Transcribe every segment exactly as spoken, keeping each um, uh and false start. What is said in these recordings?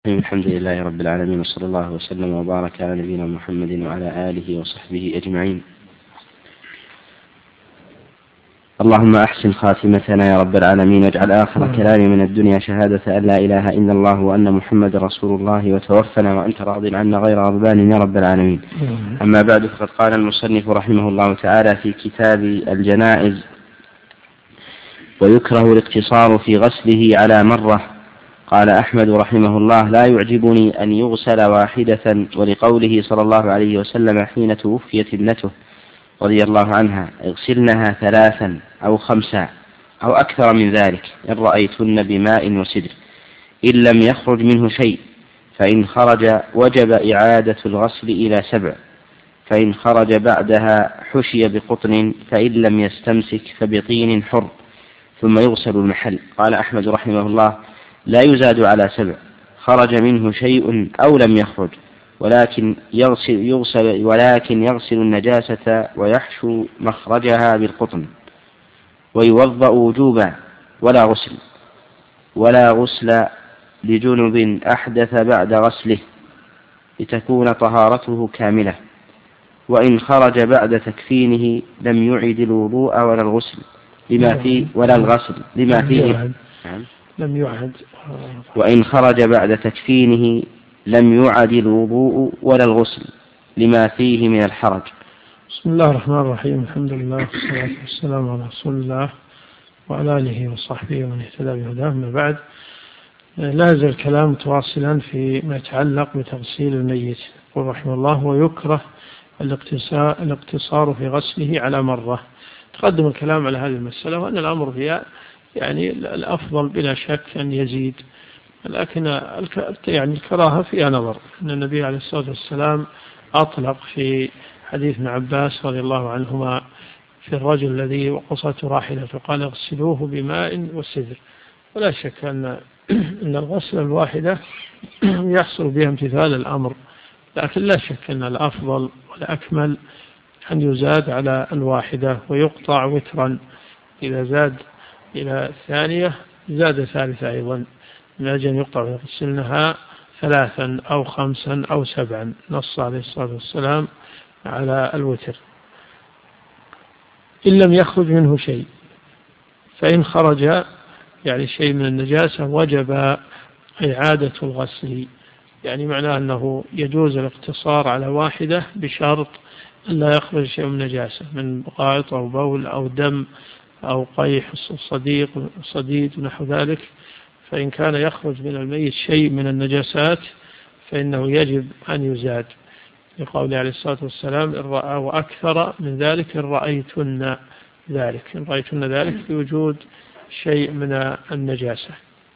الحمد لله رب العالمين، وصلى الله وسلم وبارك على نبينا محمد وعلى آله وصحبه أجمعين. اللهم أحسن خاتمتنا يا رب العالمين، واجعل آخر كلامي من الدنيا شهادة أن لا إله إلا الله وأن محمد رسول الله، وتوفنا وأنت راض عنا غير غضبان يا رب العالمين. أما بعد، فقد قال المصنف رحمه الله تعالى في كتاب الجنائز: ويكره الاقتصار في غسله على مرة. قال أحمد رحمه الله: لا يعجبني أن يغسل واحدة، ولقوله صلى الله عليه وسلم حين توفيت ابنته رضي الله عنها: اغسلنها ثلاثا أو خمسا أو أكثر من ذلك إن رأيتن بماء وسدر، إن لم يخرج منه شيء، فإن خرج وجب إعادة الغسل إلى سبع، فإن خرج بعدها حشي بقطن، فإن لم يستمسك فبطين حر، ثم يغسل المحل. قال أحمد رحمه الله: لا يزاد على سبع، خرج منه شيء أو لم يخرج، ولكن يغسل, يغسل, ولكن يغسل النجاسة ويحشو مخرجها بالقطن، ويوضأ وجوبا ولا غسل ولا غسل لجنب أحدث بعد غسله، لتكون طهارته كاملة. وإن خرج بعد تكفينه لم يعد الوضوء ولا الغسل لما فيه ولا الغسل لما فيه لم يعد. وإن خرج بعد تكفينه لم يعد الوضوء ولا الغسل لما فيه من الحرج. بسم الله الرحمن الرحيم، الحمد لله والصلاة والسلام على رسول الله وعلى آله وصحبه ومن اهتدى بهداه. من بعد، لا يزال الكلام متواصلا فيما يتعلق بتغسيل الميت. يقول رحمه الله: ويكره الاقتصار في غسله على مرة. تقدم الكلام على هذه المسألة، وأن الأمر فيها يعني الأفضل بلا شك أن يزيد، لكن يعني الكراهة فيها نظر. أن النبي عليه الصلاة والسلام أطلق في حديث ابن عباس رضي الله عنهما في الرجل الذي وقصته راحلة، فقال: اغسلوه بماء وسدر. ولا شك أن أن الغسل الواحدة يحصل بها امتثال الأمر، لكن لا شك أن الأفضل والأكمل أن يزاد على الواحدة ويقطع وترا. إذا زاد إلى الثانية زاد ثالثة أيضا، من أجل أن يقطع ويغسلنها ثلاثا أو خمسا أو سبعا. نص عليه الصلاة والسلام على الوتر. إن لم يخرج منه شيء، فإن خرج يعني شيء من النجاسة وجب إعادة الغسل، يعني معناه أنه يجوز الاقتصار على واحدة بشرط أن لا يخرج شيء من نجاسة من غائط أو بول أو دم أو قيح صديق صديد ونحو ذلك. فإن كان يخرج من الميت شيء من النجاسات فإنه يجب أن يزاد، لقوله عليه الصلاة والسلام: إن رأى وأكثر من ذلك إن رأيتن ذلك إن رأيتن ذلك في وجود شيء من النجاسة.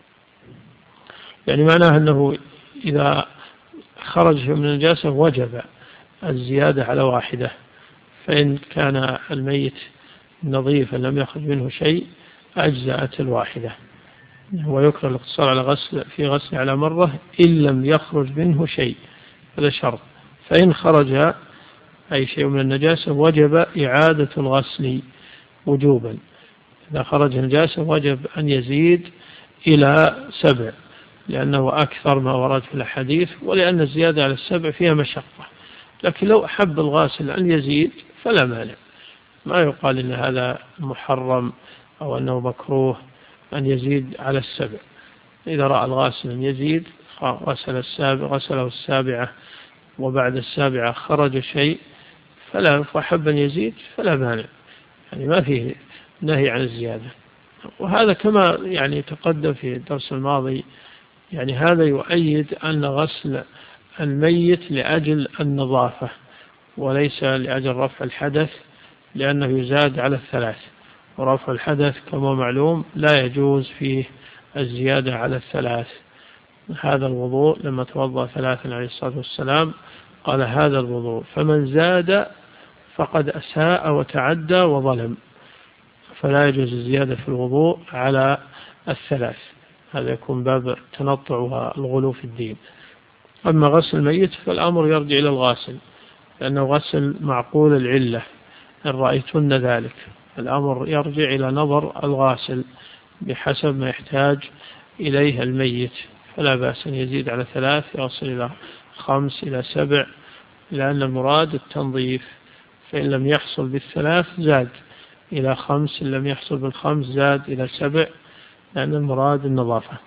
يعني معناه أنه إذا خرج من النجاسة وجب الزيادة على واحدة، فإن كان الميت نظيفا لم يخرج منه شيء أجزأت الواحدة. ويكره الاقتصار على غسل في غسل على مرة إن لم يخرج منه شيء، هذا شرط. فإن خرج أي شيء من النجاسة وجب إعادة الغسل وجوبا. إذا خرج النجاسة وجب أن يزيد إلى سبع، لأنه أكثر ما ورد في الحديث، ولأن الزيادة على السبع فيها مشقة. لكن لو أحب الغاسل أن يزيد فلا مانع، ما يقال إن هذا محرم أو أنه مكروه أن يزيد على السبع. إذا رأى الغاسل أن يزيد غسل السابع غسله السابعة وبعد السابعة خرج شيء فلا فحب أن يزيد فلا مانع، يعني ما فيه نهي عن الزيادة. وهذا كما يعني تقدم في الدرس الماضي، يعني هذا يؤيد أن غسل الميت لأجل النظافة وليس لأجل رفع الحدث، لأنه يزاد على الثلاث، ورفع الحدث كما معلوم لا يجوز فيه الزيادة على الثلاث. هذا الوضوء لما توضأ ثلاثا عليه الصلاة والسلام قال: هذا الوضوء، فمن زاد فقد أساء وتعدى وظلم، فلا يجوز الزيادة في الوضوء على الثلاث. هذا يكون باب التنطع والغلو في الدين. أما غسل الميت فالأمر يرجع إلى الغاسل، لأنه غسل معقول العلة، إن رأيتن ذلك. الأمر يرجع إلى نظر الغاسل بحسب ما يحتاج إليه الميت، فلا بأس أن يزيد على ثلاث يصل إلى خمس إلى سبع، لأن المراد التنظيف. فإن لم يحصل بالثلاث زاد إلى خمس، إن لم يحصل بالخمس زاد إلى سبع، لأن المراد النظافة.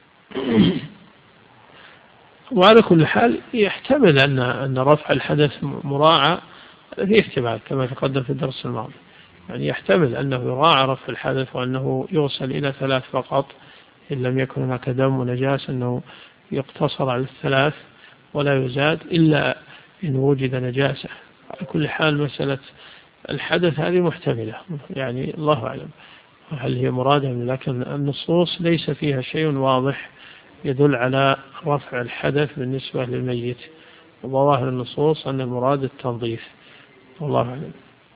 وعلى كل حال يحتمل أن أن رفع الحدث مراعى في احتمال كما تقدم في الدرس الماضي، يعني يحتمل أنه يراعى رفع الحدث وأنه يغسل إلى ثلاث فقط إن لم يكن هناك دم ونجاس، أنه يقتصر على الثلاث ولا يزاد إلا إن وجد نجاسة. على كل حال مسألة الحدث هذه محتملة، يعني الله أعلم هل هي مرادة، لكن النصوص ليس فيها شيء واضح يدل على رفع الحدث بالنسبة للميت، وظواهر النصوص أن المراد التنظيف، والله أعلم.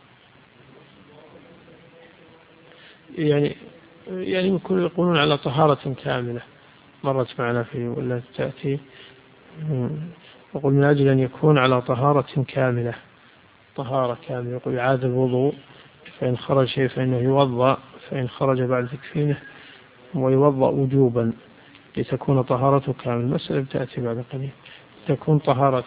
يعني يعني يقولون على طهارة كاملة، مرت معنا في ولا تأتي، يقول من أجل أن يكون على طهارة كاملة، طهارة كاملة، يقول يعاد الوضوء، فإن خرج شيء فإنه يوضأ، فإن خرج بعد تكفينه ويوضأ وجوبا لتكون طهارته كاملة. المسألة تأتي بعد قليل، تكون طهارته.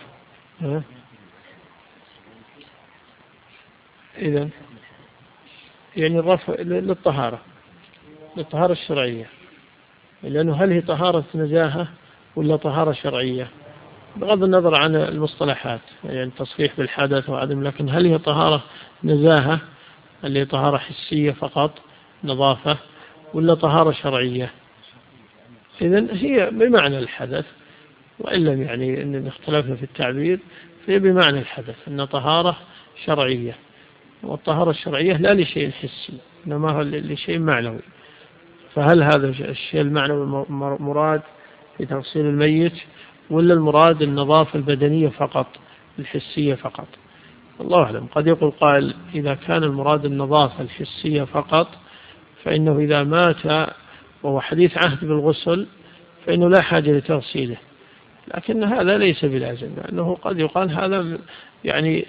إذن يعني الرفع للطهارة، للطهارة الشرعية، لأنه هل هي طهارة نزاهة ولا طهارة شرعية؟ بغض النظر عن المصطلحات، يعني تصحيح بالحدث وعدم، لكن هل هي طهارة نزاهة اللي هي طهارة حسية فقط نظافة، ولا طهارة شرعية؟ إذن هي بمعنى الحدث، وإن لم يعني إن اختلفنا في التعبير، فهي بمعنى الحدث أن طهارة شرعية، والطهارة الشرعية لا لشيء حسي إنما هو لشيء معنوي. فهل هذا الشيء المعنوي مراد في تغسيل الميت، ولا المراد النظافة البدنية فقط الحسية فقط؟ الله أعلم. قد يقول قائل إذا كان المراد النظافة الحسية فقط فإنه إذا مات وهو حديث عهد بالغسل فإنه لا حاجة لتغسيله، لكن هذا ليس بلازم، لأنه قد يقال هذا يعني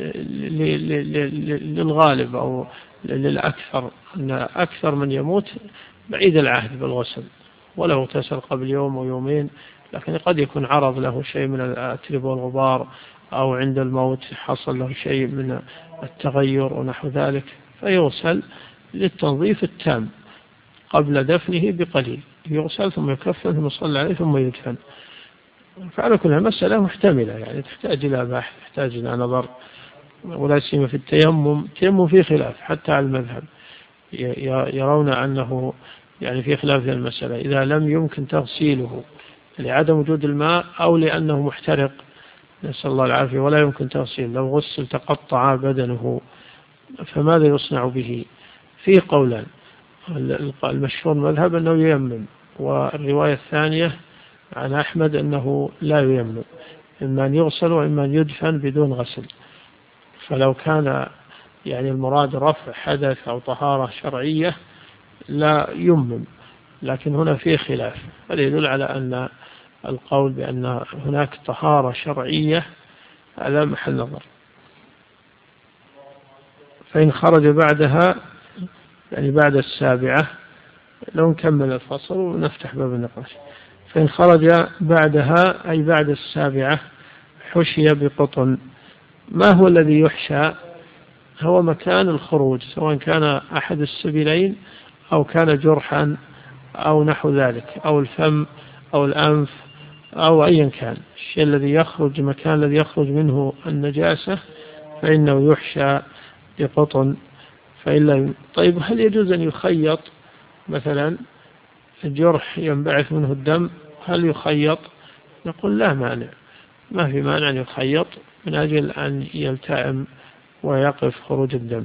للغالب أو للأكثر، أن أكثر من يموت بعيد العهد بالغسل ولو اغتسل قبل يوم أو يومين، لكن قد يكون عرض له شيء من الأتربة والغبار، أو عند الموت حصل له شيء من التغير ونحو ذلك، فيغسل للتنظيف التام قبل دفنه بقليل، يغسل ثم يكفن ثم يصلى عليه ثم يدفن. فعلى كل مسألة محتملة، يعني تحتاج إلى بحث، تحتاج إلى نظر، ولا سيما في التيمم. التيمم فيه خلاف حتى على المذهب، يرون أنه يعني في خلاف في المسألة إذا لم يمكن تغسيله لعدم وجود الماء أو لأنه محترق، نسأل الله العافية، ولا يمكن تغسيل، لو غسل تقطع بدنه فماذا يصنع به؟ فيه قولان، المشهور مذهب أنه ييمم، والرواية الثانية عن أحمد أنه لا ييمم، إما أن يغسل وإما أن يدفن بدون غسل. فلو كان يعني المراد رفع حدث أو طهارة شرعية لا يمم، لكن هنا فيه خلاف، هذا يدل على أن القول بأن هناك طهارة شرعية على محل نظر. فإن خرج بعدها يعني بعد السابعة، لو نكمل الفصل ونفتح باب النقاش. فإن خرج بعدها أي بعد السابعة حشي بقطن. ما هو الذي يحشى؟ هو مكان الخروج، سواء كان أحد السبيلين أو كان جرحا أو نحو ذلك، أو الفم أو الأنف أو أيا كان الشيء الذي يخرج، المكان الذي يخرج منه النجاسة فإنه يحشى بقطن. فإلا طيب هل يجوز أن يخيط مثلا الجرح ينبعث منه الدم، هل يخيط؟ نقول لا مانع، ما في مانع أن يخيط من أجل أن يلتئم ويقف خروج الدم.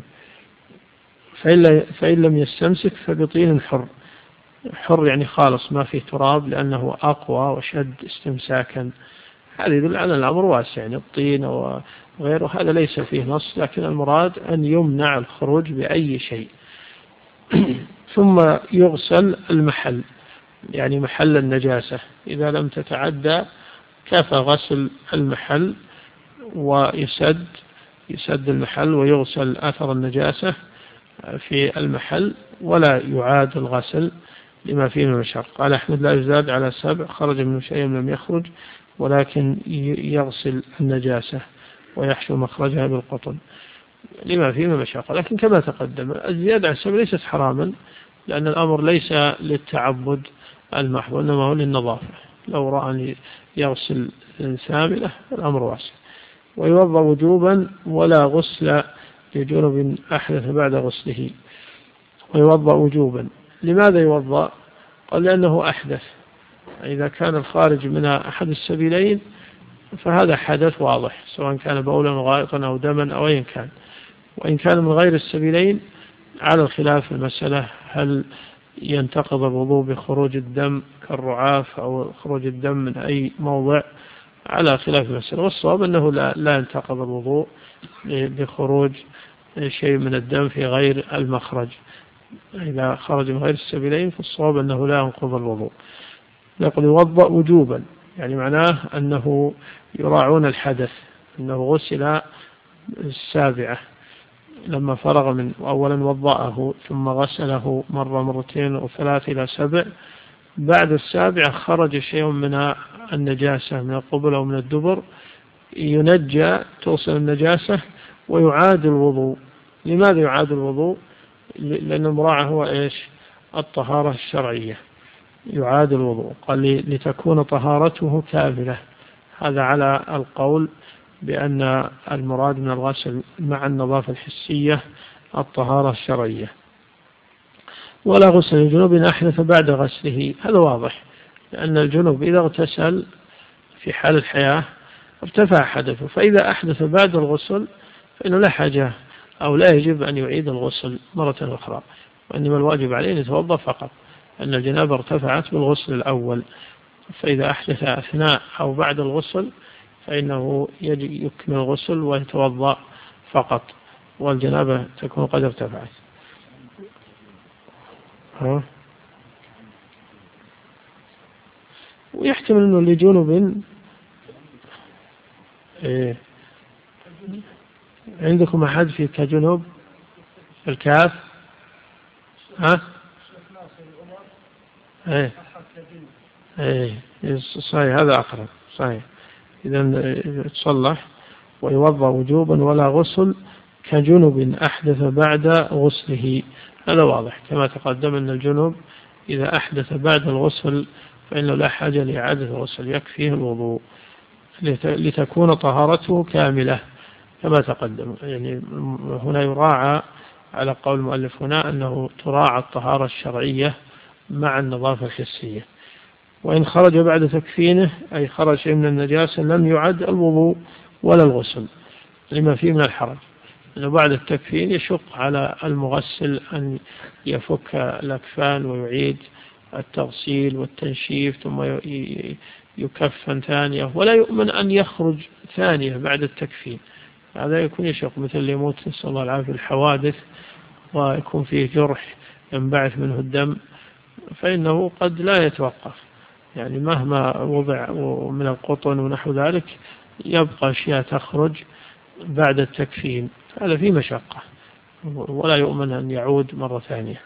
فإن لم يستمسك فبطين حر، حر يعني خالص ما فيه تراب، لأنه أقوى وشد استمساكا. هذا يدل على الأمر واسع، يعني الطين وغيره هذا ليس فيه نص، لكن المراد أن يمنع الخروج بأي شيء. ثم يغسل المحل، يعني محل النجاسة، إذا لم تتعدى كفى غسل المحل ويسد يسد المحل ويغسل أثر النجاسة في المحل، ولا يعاد الغسل، لما فيه من المشقة. قال أحمد لا يزاد على سبع خرج منه شيء لم يخرج، ولكن يغسل النجاسة ويحشو مخرجها بالقطن لما فيه من المشقة. لكن كما تقدم الزيادة على السبع ليست حراما، لأن الأمر ليس للتعبد المحض وإنما هو للنظافة. لو رأى أن يغسل ساملة الأمر واسع. ويوضأ وجوبا ولا غسل لجنب أحدث بعد غسله. ويوضأ وجوبا. لماذا يوضأ؟ قال لأنه أحدث. إذا كان الخارج من أحد السبيلين فهذا حدث واضح، سواء كان بولا غائطا أو دما أو أي كان. وإن كان من غير السبيلين على الخلاف المسألة هل ينتقض الوضوء بخروج الدم كالرعاف أو خروج الدم من أي موضع، على خلاف المسألة. والصواب أنه لا, لا ينتقض الوضوء بخروج شيء من الدم في غير المخرج. إذا خرج من غير السبيلين فالصواب أنه لا ينقض الوضوء. نقول يوضأ وجوبا، يعني معناه أنه يراعون الحدث، أنه غسل السابعة لما فرغ من أولا وضأه ثم غسله مرة مرتين وثلاث إلى سبع. بعد السابعة خرج شيء من النجاسة من القبل أو من الدبر، ينجى توصل النجاسة ويعاد الوضوء. لماذا يعاد الوضوء؟ لأن المراعاة هو إيش؟ الطهارة الشرعية. يعاد الوضوء قال لتكون طهارته كاملة. هذا على القول بأن المراد من الغسل مع النظافة الحسية الطهارة الشرعية. ولا غسل الجنوب أحدث بعد غسله، هذا واضح، لأن الجنوب إذا اغتسل في حال الحياة ارتفع حدثه، فإذا أحدث بعد الغسل فإنه لا حاجة أو لا يجب أن يعيد الغسل مرة أخرى، وإنما الواجب عليه أن يتوضأ فقط، أن الجنابة ارتفعت بالغسل الأول. فإذا أحدث أثناء أو بعد الغسل فإنه يجب يكمل الغسل ويتوضأ فقط، والجنابة تكون قد ارتفعت. ها؟ ويحتمل أنه لجنوب إيه. عندكم أحد في كجنوب الكاف؟ ها؟ ايه ايه صحيح، هذا أقرب صحيح. إذن تصلح. ويوضأ وجوبا ولا غسل كجنب أحدث بعد غسله، هذا واضح كما تقدم أن الجنوب إذا أحدث بعد الغسل فإنه لا حاجة لإعادة الغسل، يكفيه الوضوء لتكون طهارته كاملة كما تقدم. يعني هنا يراعى على قول المؤلف هنا أنه تراعى الطهارة الشرعية مع النظافة الحسية. وإن خرج بعد تكفينه أي خرج شيء من النجاسة لم يعد الوضوء ولا الغسل لما فيه من الحرج، أنه بعد التكفين يشق على المغسل أن يفك الأكفان ويعيد التغسيل والتنشيف ثم يكفن ثانية، ولا يؤمن أن يخرج ثانية بعد التكفين. هذا يكون يشق، مثل اللي يموت نسأل الله العافية الحوادث ويكون فيه جرح ينبعث منه الدم، فإنه قد لا يتوقف، يعني مهما وضع من القطن ونحو ذلك يبقى أشياء تخرج بعد التكفين، هذا فيه مشقة ولا يؤمن أن يعود مرة ثانية.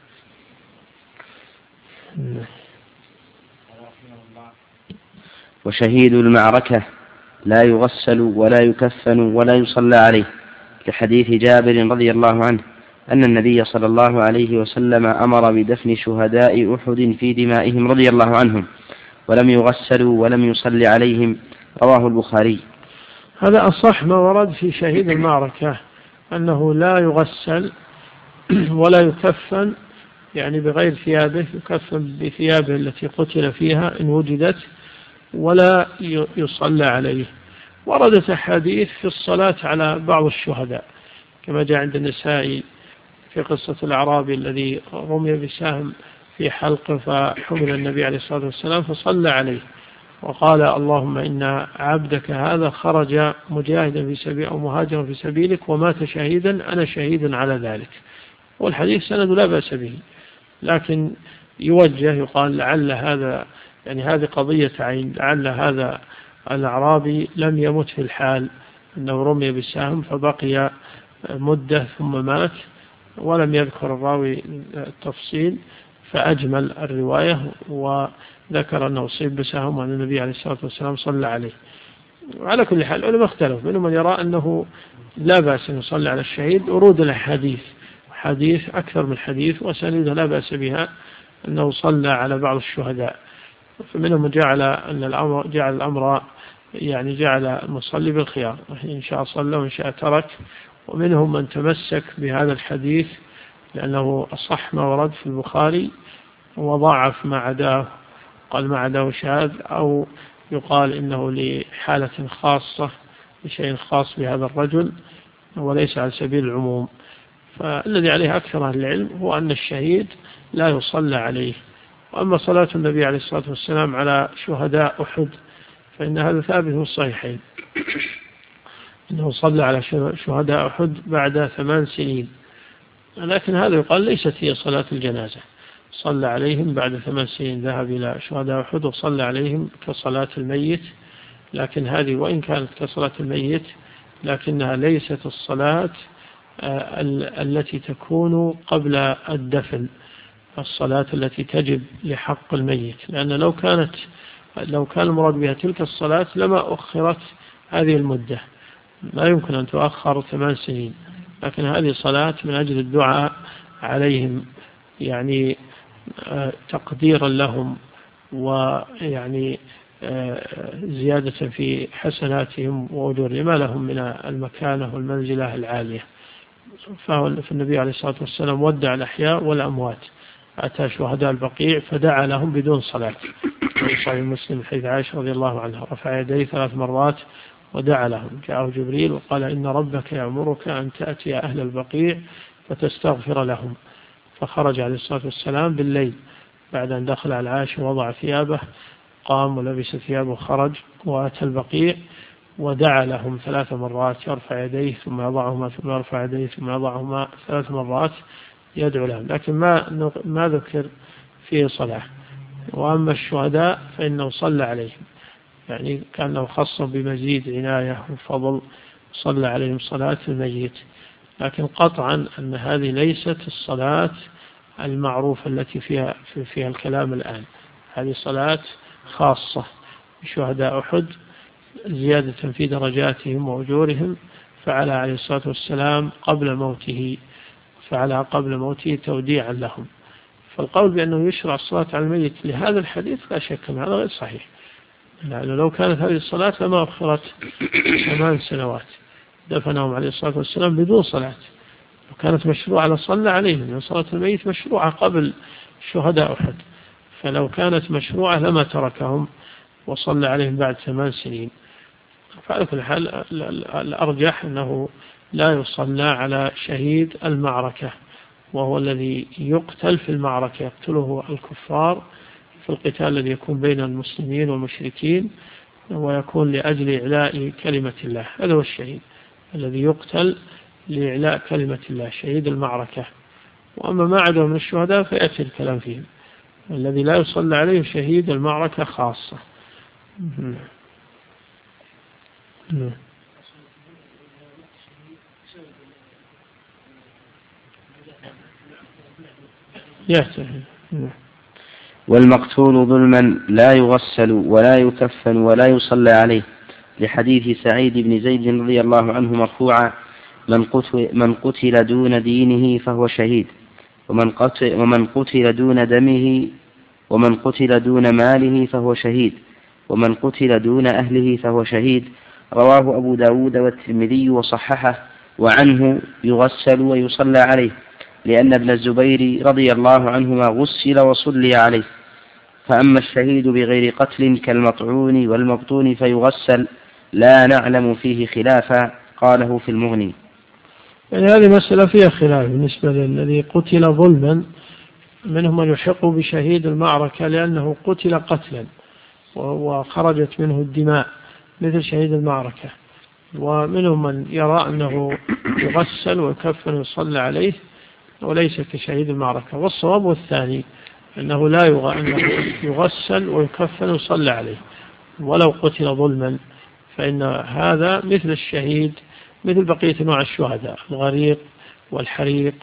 وشهيد المعركة لا يغسل ولا يكفن ولا يصلى عليه، لحديث جابر رضي الله عنه أن النبي صلى الله عليه وسلم أمر بدفن شهداء أحد في دمائهم رضي الله عنهم ولم يغسلوا ولم يصلي عليهم، رواه البخاري. هذا أصح ما ورد في شهيد المعركة، أنه لا يغسل ولا يكفن، يعني بغير ثيابه، يكفن بثيابه التي قتل فيها إن وجدت، ولا يصلى عليه. وردت أحاديث في الصلاة على بعض الشهداء كما جاء عند النسائي في قصة الأعرابي الذي رمي بسهم في حلقه فحمل النبي عليه الصلاة والسلام فصلى عليه وقال اللهم إن عبدك هذا خرج مجاهدا في سبيل أو مهاجرا في سبيلك ومات شهيدا، أنا شهيد على ذلك. والحديث سند لا بأس به، لكن يوجه يقال لعل هذا يعني هذه قضية عين، لعل هذا الأعرابي لم يمت في الحال، أنه رمي بالسهم فبقي مدة ثم مات، ولم يذكر الراوي التفصيل، فأجمل الرواية وذكر أنه أصيب بسهم وأن النبي عليه الصلاة والسلام صلى عليه. وعلى كل حال العلماء اختلفوا، منهم من يرى أنه لا بأس أن يصلى على الشهيد ورود الحديث حديث أكثر من حديث وسنده لا بأس بها أنه صلى على بعض الشهداء. فمنهم من جعل أن الأمر جعل الأمر يعني جعل المصلي بالخيار، إن شاء صلى وإن شاء ترك. ومنهم من تمسك بهذا الحديث لأنه أصح ما ورد في البخاري وضعف ما عداه، قال ما عداه شاذ، أو يقال إنه لحالة خاصة لشيء خاص بهذا الرجل وليس على سبيل العموم. فالذي عليه أكثر أهل العلم هو أن الشهيد لا يصلى عليه. وأما صلاة النبي عليه الصلاة والسلام على شهداء أحد فإن هذا ثابت في الصحيحين، أنه صلى على شهداء أحد بعد ثمان سنين، لكن هذا يقال ليست هي صلاة الجنازة. صلى عليهم بعد ثمان سنين، ذهب إلى شهداء أحد وصلى عليهم كصلاة الميت، لكن هذه وإن كانت كصلاة الميت لكنها ليست الصلاة التي تكون قبل الدفن، الصلاة التي تجب لحق الميت، لأن لو كانت لو كان المراد بها تلك الصلاة لما أخرت هذه المدة، لا يمكن أن تؤخر ثمان سنين. لكن هذه صلاة من أجل الدعاء عليهم، يعني تقديرا لهم ويعني زيادة في حسناتهم وأجور ما لهم من المكانة والمنزلة العالية. فالنبي عليه الصلاة والسلام ودع الأحياء والأموات، أتى شهداء البقيع فدعا لهم بدون صلاة. في صحيح مسلم حديث عائشة رضي الله عنها رفع يديه ثلاث مرات ودعا لهم. جاءه جبريل وقال إن ربك يأمرك أن تأتي أهل البقيع فتستغفر لهم. فخرج عليه الصلاة والسلام بالليل بعد أن دخل على عائشة ووضع ثيابه، قام ولبس ثيابه وخرج وأتى البقيع ودعا لهم ثلاث مرات، يرفع يديه ثم يضعهما ثم يرفع يديه ثم يضعهما ثلاث مرات يدعو لهم، لكن ما ما ذكر فيه صلاة. وأما الشهداء فإنه صلى عليهم، يعني كأنه خص بمزيد عناية وفضل، صلى عليهم صلاة الميت. لكن قطعا أن هذه ليست الصلاة المعروفة التي فيها فيها الكلام الآن، هذه صلاة خاصة بشهداء أحد زيادة في درجاتهم وأجورهم. فعل عليه الصلاة والسلام قبل موته فعل قبل موته توديعا لهم. فالقول بأنه يشرع الصلاة على الميت لهذا الحديث لا شك أن هذا غير صحيح، لأنه لو كانت هذه الصلاة لما أخرت ثمان سنوات، دفنهم عليه الصلاة والسلام بدون صلاة. لو كانت مشروعة لصلى عليهم، لأن صلاة الميت مشروعة قبل شهداء أحد، فلو كانت مشروعة لما تركهم وصلى عليهم بعد ثمان سنين. فعلى كل حال الأرجح أنه لا يصلى على شهيد المعركة، وهو الذي يقتل في المعركة، يقتله الكفار في القتال الذي يكون بين المسلمين والمشركين ويكون لأجل إعلاء كلمة الله. هذا هو الشهيد الذي يقتل لإعلاء كلمة الله، شهيد المعركة. وأما ما عدا من الشهداء فيأتي الكلام فيهم. الذي لا يصلى عليه شهيد المعركة خاصة. والمقتول ظلما لا يغسل ولا يكفن ولا يصلى عليه، لحديث سعيد بن زيد رضي الله عنه مرفوعا: من قتل, من قتل دون دينه فهو شهيد، ومن قتل, ومن قتل دون دمه ومن قتل دون ماله فهو شهيد، ومن قتل دون أهله فهو شهيد. رواه أبو داود والترمذي وصححه. وعنه يغسل ويصلى عليه، لأن ابن الزبير رضي الله عنهما غسل وصلي عليه. فأما الشهيد بغير قتل كالمطعون والمبطون فيغسل، لا نعلم فيه خلافا، قاله في المغني. يعني هذه مسألة فيها خلاف بالنسبة للذي قتل ظلما، منهم من يحق بشهيد المعركة لأنه قتل قتلا وخرجت منه الدماء مثل شهيد المعركة، ومنهم من يرى أنه يغسل ويكفن ويصلى عليه وليس كشهيد المعركة. والصواب والثاني أنه لا يغسل ويكفن ويصلى عليه ولو قتل ظلما، فإن هذا مثل الشهيد مثل بقية نوع الشهداء، الغريق والحريق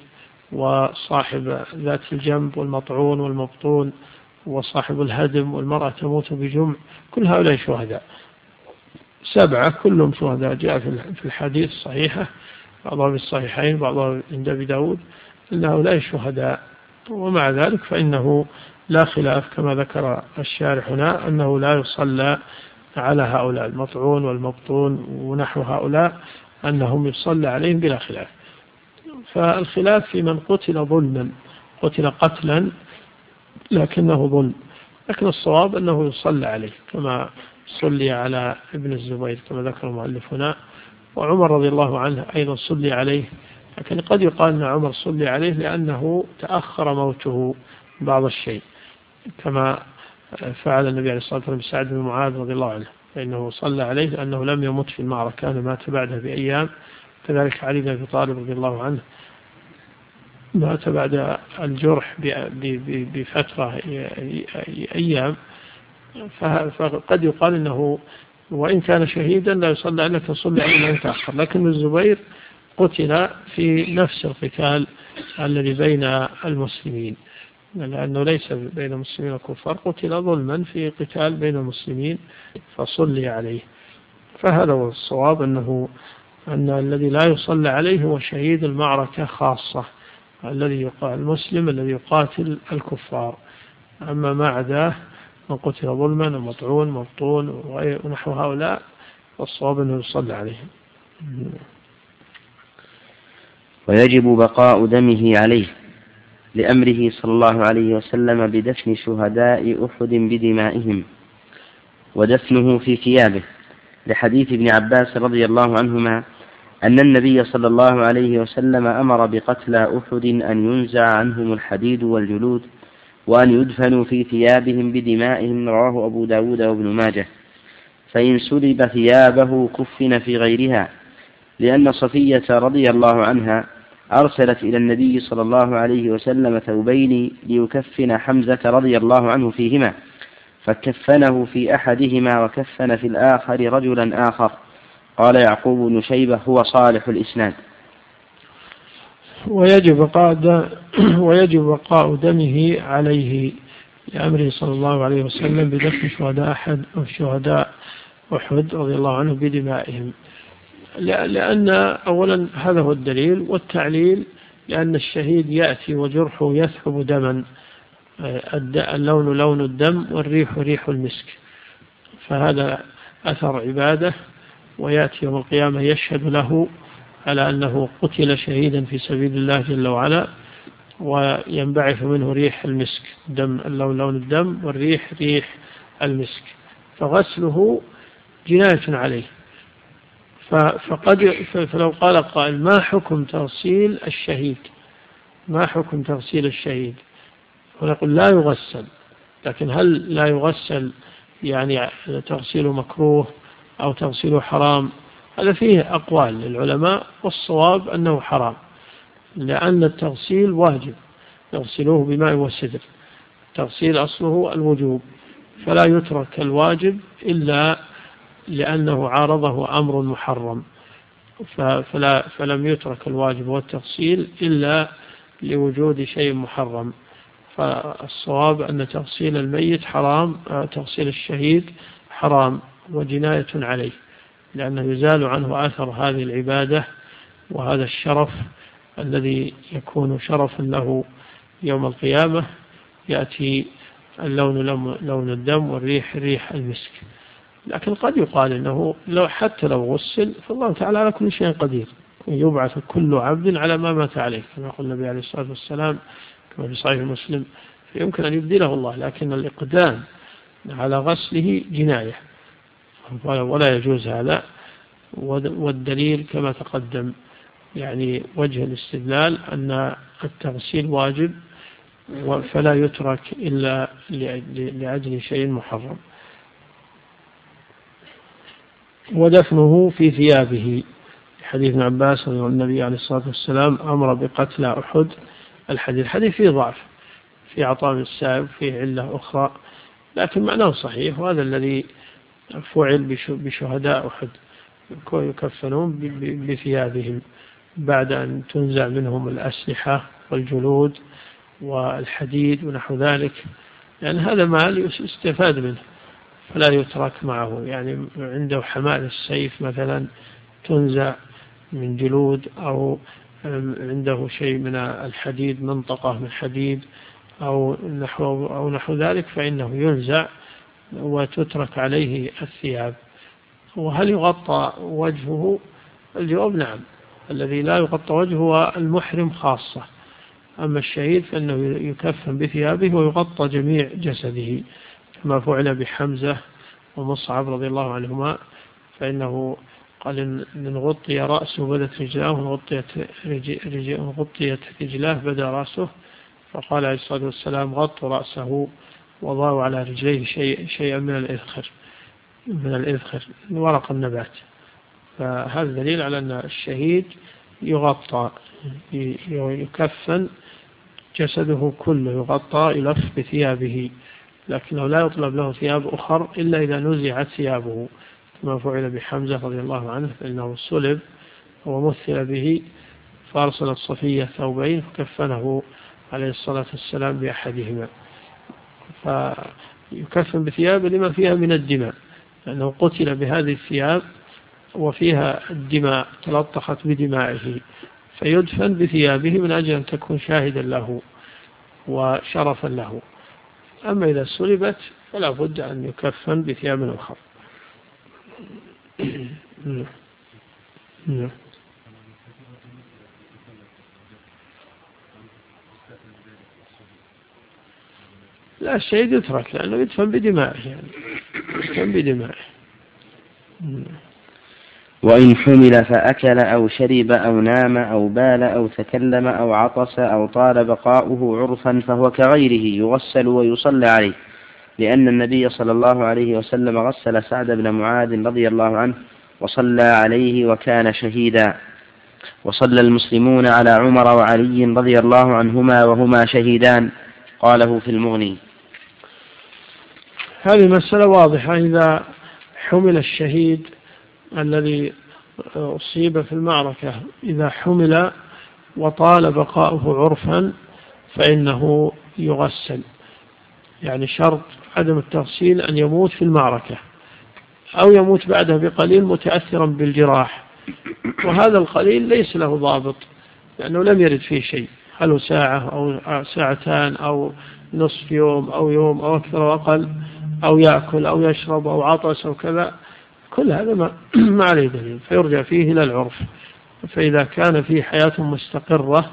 وصاحب ذات الجنب والمطعون والمبطون وصاحب الهدم والمرأة تموت بجمع، كل هؤلاء شهداء، سبعة كلهم شهداء. جاء في الحديث الصحيحة، بعضها في الصحيحين بعضها عند أبي داود، أن هؤلاء شهداء. ومع ذلك فإنه لا خلاف كما ذكر الشارح هنا أنه لا يصلى على هؤلاء المطعون والمبطون ونحو هؤلاء، أنهم يصلى عليهم بلا خلاف. فالخلاف في من قتل ظلما، قتل قتلا لكنه ظلم، لكن الصواب أنه يصلى عليه كما صلي على ابن الزبير كما ذكر المؤلف هنا. وعمر رضي الله عنه أيضا صلي عليه، لكن قد يقال أن عمر صلي عليه لأنه تأخر موته بعض الشيء، كما فعل النبي عليه الصلاة والسلام بسعد بن معاذ رضي الله عنه، فإنه صلى عليه لأنه لم يمت في المعركة، كان مات بعدها بأيام. كذلك علي بن أبي طالب رضي الله عنه مات بعد الجرح بفترة أيام. فقد يقال أنه وإن كان شهيدا لا يصلى عليه فصلى عليه أن تأخر، لكن الزبير قتل في نفس القتال الذي بين المسلمين، لأنه ليس بين المسلمين والكفار، قتل ظلما في قتال بين المسلمين فصلي عليه. فهذا هو الصواب، أنه أن الذي لا يصلى عليه هو شهيد المعركة خاصة، الذي يقاتل المسلم الذي يقاتل الكفار. أما ما عداه من قتل ظلما ومطعون مبطون ونحو هؤلاء فالصواب أنه يصلى عليهم. ويجب بقاء دمه عليه لأمره صلى الله عليه وسلم بدفن شهداء أحد بدمائهم، ودفنه في ثيابه، لحديث ابن عباس رضي الله عنهما أن النبي صلى الله عليه وسلم أمر بقتلى أحد أن ينزع عنهم الحديد والجلود وأن يدفنوا في ثيابهم بدمائهم، رواه أبو داود وابن ماجه. فإن سلب ثيابه كفن في غيرها، لأن صفية رضي الله عنها أرسلت إلى النبي صلى الله عليه وسلم ثوبين ليكفن حمزة رضي الله عنه فيهما، فكفنه في أحدهما وكفن في الآخر رجلا آخر. قال يعقوب بن شيبة هو صالح الإسناد. ويجب بقاء ويجب بقاء دمه عليه لأمره صلى الله عليه وسلم بدفن شهداء أحد أو شهداء أحد رضي الله عنه بدمائهم، لأن أولا هذا هو الدليل، والتعليل لأن الشهيد يأتي وجرحه يثهب دما، اللون لون الدم والريح ريح المسك، فهذا أثر عبادة، ويأتي يوم القيامة يشهد له على أنه قتل شهيدا في سبيل الله جل وعلا، وينبعث منه ريح المسك، دم اللون لون الدم والريح ريح المسك، فغسله جناية عليه. فقد فلو قال قائل ما حكم تغسيل الشهيد، ما حكم تغسيل الشهيد، ونقول لا يغسل، لكن هل لا يغسل يعني تغسيله مكروه أو تغسيله حرام؟ هذا فيه أقوال للعلماء، والصواب أنه حرام، لأن التغسيل واجب، يغسلوه بماء وسدر، التغسيل أصله الوجوب، فلا يترك الواجب إلا لأنه عارضه أمر محرم، فلا فلم يترك الواجب والتغسيل إلا لوجود شيء محرم. فالصواب أن تغسيل الميت حرام، تغسيل الشهيد حرام وجناية عليه، لأنه يزال عنه أثر هذه العبادة وهذا الشرف الذي يكون شرفا له يوم القيامة، يأتي اللون لون الدم والريح ريح المسك. لكن قد يقال إنه لو حتى لو غسل فالله تعالى على كل شيء قدير، يبعث كل عبد على ما مات عليه، كما قال النبي عليه الصلاة والسلام كما في صحيح مسلم، فيمكن أن يبدله الله، لكن الإقدام على غسله جناية ولا يجوز هذا. والدليل كما تقدم، يعني وجه الاستدلال أن التغسيل واجب فلا يترك إلا لأجل شيء محرم. ودفنه في ثيابه، حديث ابن عباس رضي النبي عليه الصلاة والسلام أمر بقتل أحد، الحديث الحديث فيه ضعف، في عطاء السائب فيه علة أخرى، لكن معناه صحيح، وهذا الذي فعل بشهداء أحد، يكفنون بثيابهم بعد أن تنزع منهم الأسلحة والجلود والحديد ونحو ذلك، يعني هذا مال يستفاد منه فلا يترك معه. يعني عنده حمائل السيف مثلا تنزع من جلود، أو عنده شيء من الحديد، منطقة من حديد أو نحو, أو نحو ذلك، فإنه ينزع وتترك عليه الثياب. وهل يغطى وجهه؟ الجواب نعم. الذي لا يغطى وجهه هو المحرم خاصة، أما الشهيد فإنه يكفن بثيابه ويغطى جميع جسده كما فعل بحمزة ومصعب رضي الله عنهما، فإنه قال إن غطي رأسه بدت رجلاه وغطيت رجلاه بدا رأسه، فقال عليه الصلاة والسلام غطوا رأسه وضعوا على رجليه شيء شيئا من الإذخر من الإذخر ورق النبات. فهذا دليل على أن الشهيد يغطى يكفن جسده كله، يغطى يلف بثيابه، لكنه لا يطلب له ثياب أخر إلا إذا نزعت ثيابه كما فعل بحمزة رضي الله عنه، فإنه صلب ومثل به فأرسلت صفية ثوبين فكفنه عليه الصلاة والسلام بأحدهما. فيكفن بثياب لما فيها من الدماء، لأنه قتل بهذه الثياب وفيها الدماء تلطخت بدمائه، فيدفن بثيابه من أجل أن تكون شاهدا له وشرفا له. أما إذا سلبت فلا بد أن يكفن بثياب أخرى. لا، الشهيد يترك لأنه يدفن بدمائه، يعني يدفن بدمائه. وإن حمل فأكل أو شرب أو نام أو بال أو تكلم أو عطس أو طال بقاؤه عرفا فهو كغيره يغسل ويصلى عليه، لأن النبي صلى الله عليه وسلم غسل سعد بن معاذ رضي الله عنه وصلى عليه وكان شهيدا، وصلى المسلمون على عمر وعلي رضي الله عنهما وهما شهيدان، قاله في المغني. هذه مسألة واضحة. إذا حمل الشهيد الذي أصيب في المعركة إذا حمل وطال بقاؤه عرفا فإنه يغسل، يعني شرط عدم التغسيل أن يموت في المعركة أو يموت بعدها بقليل متأثرا بالجراح، وهذا القليل ليس له ضابط لأنه لم يرد فيه شيء، هل ساعة أو ساعتان أو نصف يوم أو يوم أو أكثر وأقل، أو يأكل أو يشرب أو عطس أو كذا، كل هذا ما, ما عليه دليل، فيرجع فيه إلى العرف. فإذا كان فيه حياة مستقرة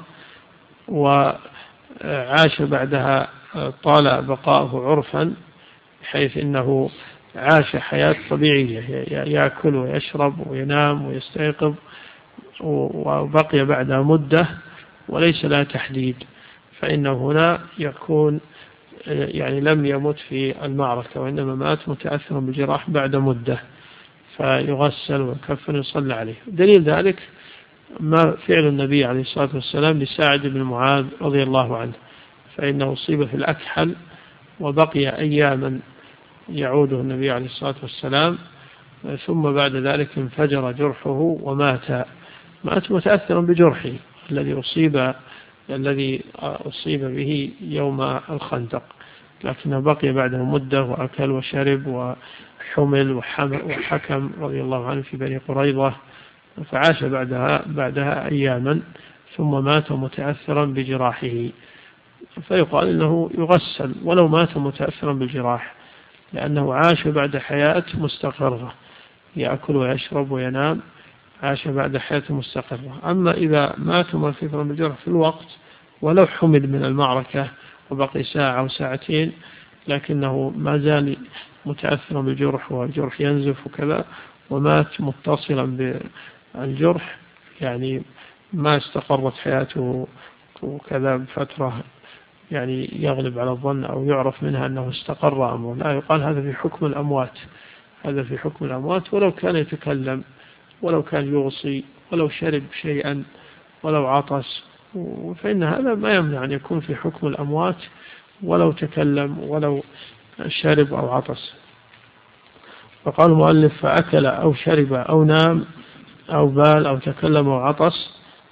وعاش بعدها طال بقاؤه عرفا بحيث أنه عاش حياة طبيعية، يأكل ويشرب وينام ويستيقظ وبقي بعدها مدة وليس لها تحديد، فإنه هنا يكون يعني لم يمت في المعركة وإنما مات متأثرا بالجراح بعد مدة، فيغسل ويكفن ويصلى عليه. دليل ذلك ما فعل النبي عليه الصلاة والسلام لسعد بن معاذ رضي الله عنه، فإنه أصيب في الأكحل وبقي أياما يعوده النبي عليه الصلاة والسلام، ثم بعد ذلك انفجر جرحه ومات، مات متأثرا بجرحه الذي أصيب الذي أصيب به يوم الخندق، لكنه بقي بعده مدة وأكل وشرب وحمل وحكم رضي الله عنه في بني قريظة، فعاش بعدها بعدها أياما ثم مات متأثرا بجراحه، فيقال إنه يغسل ولو مات متأثرا بالجراح لأنه عاش بعد حياة مستقرة، يأكل ويشرب وينام، عاش بعد حياة مستقرة. أما إذا مات متأثرا بالجرح في الوقت ولو حمل من المعركة وبقي ساعة أو ساعتين لكنه ما زال متأثرا بالجرح والجرح ينزف وكذا ومات متصلا بالجرح، يعني ما استقرت حياته وكذا بفترة يعني يغلب على الظن أو يعرف منها أنه استقر أمره، لا، يقال هذا في حكم الأموات، هذا في حكم الأموات ولو كان يتكلم ولو كان يوصي ولو شرب شيئا ولو عطس، فإن هذا ما يمنع أن يكون في حكم الأموات ولو تكلم ولو شرب أو عطس. فقال المؤلف فأكل أو شرب أو نام أو بال أو تكلم أو عطس،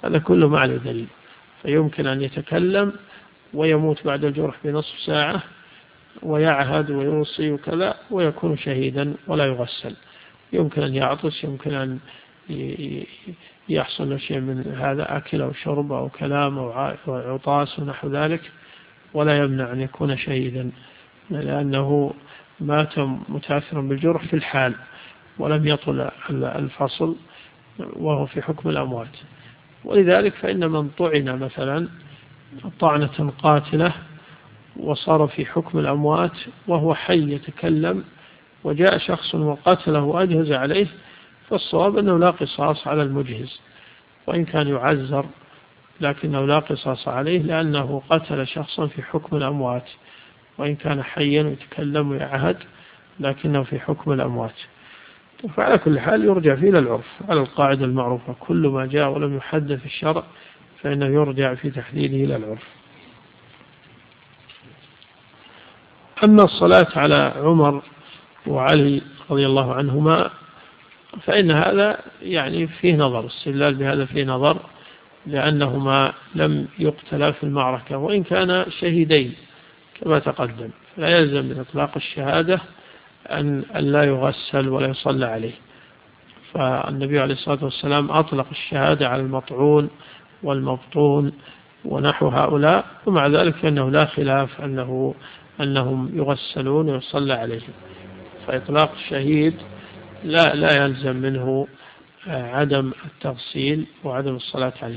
هذا كله ما عليه دليل. فيمكن أن يتكلم ويموت بعد الجرح بنصف ساعة ويعهد ويوصي وكذا ويكون شهيدا ولا يغسل. يمكن أن يعطس، يمكن أن يحصل شيء من هذا، أكل أو شرب أو كلام أو عطاس ونحو ذلك، ولا يمنع أن يكون شهيدا، لأنه مات متأثرا بالجرح في الحال ولم يطل الفصل وهو في حكم الأموات. ولذلك فإن من طعن مثلا طعنة قاتلة وصار في حكم الأموات وهو حي يتكلم وجاء شخص وقتله وأجهز عليه، فالصواب أنه لا قصاص على المجهز وإن كان يعذر، لكنه لا قصاص عليه لأنه قتل شخصا في حكم الأموات، وإن كان حيا ويتكلم ويعهد لكنه في حكم الأموات. فعلى كل حال يرجع فيه للعرف على القاعدة المعروفة: كل ما جاء ولم يحدث في الشرع فإنه يرجع في تحديده إلى العرف. أما الصلاة على عمر وعلي رضي الله عنهما فإن هذا يعني فيه نظر، استدلال بهذا فيه نظر، لأنهما لم يقتلا في المعركة وإن كان شهيدين كما تقدم، لا يلزم من إطلاق الشهادة أن لا يغسل ولا يصلى عليه. فالنبي عليه الصلاة والسلام أطلق الشهادة على المطعون والمبطون ونحو هؤلاء، ومع ذلك فإنه لا خلاف أنه أنهم يغسلون ويصلى عليهم. فإطلاق الشهيد لا لا يلزم منه عدم التغسيل وعدم الصلاة عليه.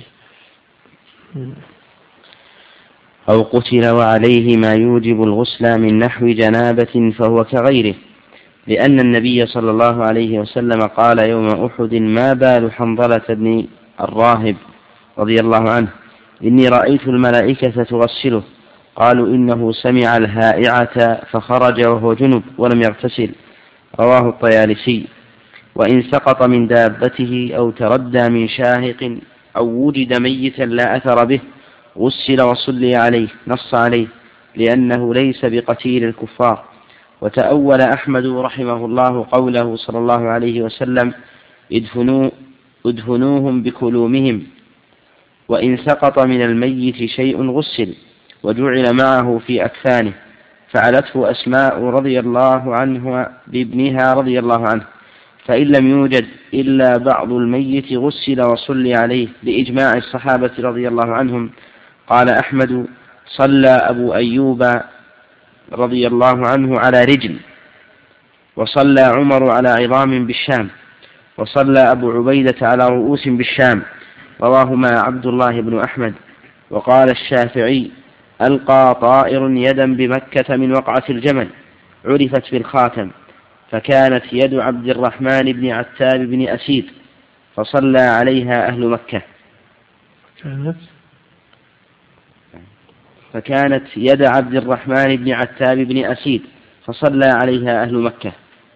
أو قتل وعليه ما يوجب الغسل من نحو جنابة فهو كغيره، لأن النبي صلى الله عليه وسلم قال يوم أحد: ما بال حنظلة بن الراهب رضي الله عنه إني رأيت الملائكة تغسله. قالوا إنه سمع الهائعة فخرج وهو جنب ولم يغتسل. رواه الطيالسي. وإن سقط من دابته أو تردى من شاهق أو وجد ميتا لا أثر به غسل وصلي عليه، نص عليه لأنه ليس بقتيل الكفار. وتأول أحمد رحمه الله قوله صلى الله عليه وسلم: ادفنوا ادفنوهم بكلومهم. وإن سقط من الميت شيء غسل وجعل معه في أكفانه، فعلته أسماء رضي الله عنها بابنها رضي الله عنه، فإن لم يوجد إلا بعض الميت غسل وصلي عليه لإجماع الصحابة رضي الله عنهم. قال أحمد: صلى أبو أيوب رضي الله عنه على رجل، وصلى عمر على عظام بالشام، وصلى أبو عبيدة على رؤوس بالشام. رواهما عبد الله بن أحمد. وقال الشافعي: ألقى طائر يدا بمكة من وقعة الجمل عرفت بالخاتم، فكانت يد عبد الرحمن بن عتاب بن أسيد، فصلى عليها أهل مكة. فكانت يد عبد الرحمن بن عتاب بن أسيد فصلى عليها أهل مكة.